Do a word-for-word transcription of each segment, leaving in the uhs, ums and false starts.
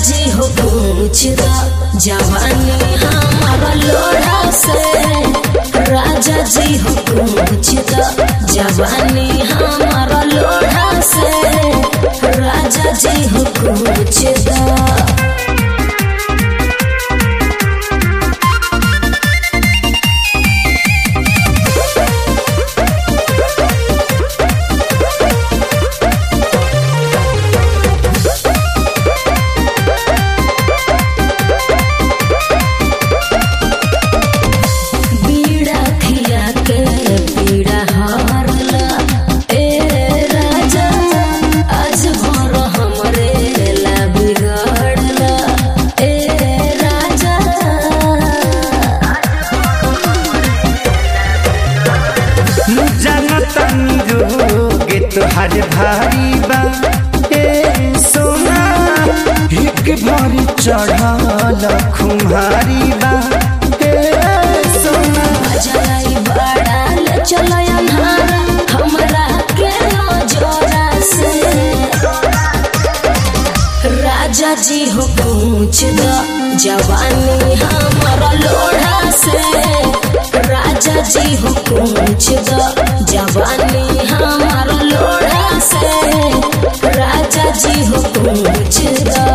जी हो पूछ दा जवानी हमारा लोढ़ा से। राजा जी हो पूछ दा जवानी हमारा लोढ़ा से। राजा जी हो पूछ दा। तोहर भारी बा ए सोना एक भारी चढ़ल खुमारी बा ए सोना। जलाई बड़ा चलो अन्हारा हमरा के नजरा से। राजा जी हो पूछ दा जवानी हमारा लोढ़ा से। राजा जी हो पूछ दा जवानी हमारा लोढ़ा से। राजा जी हो पूछ दा।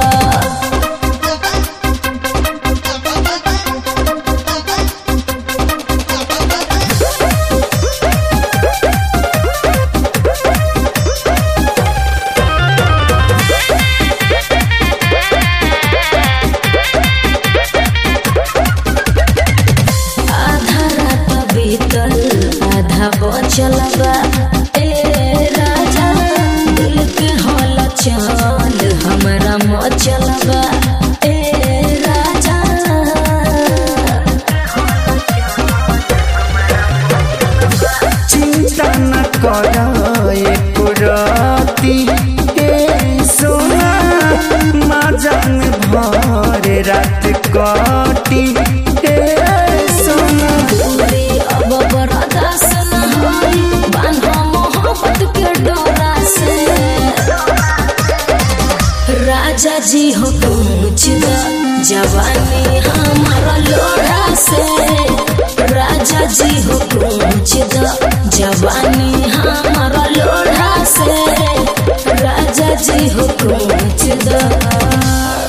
बचल बा ए राजा दिल के हल चल हमारा मचल बा ए राजा। चिंता न कर एको राती ए सोना मजान भर रात कटी ए सोना। अब बर्दाश्त के डोरा से। राजा जी हो पूछ दा जवानी हमारा लोढ़ा से। राजा जी हो पूछ दा जवानी हमारा लोढ़ा से। राजा जी हो पूछ दा।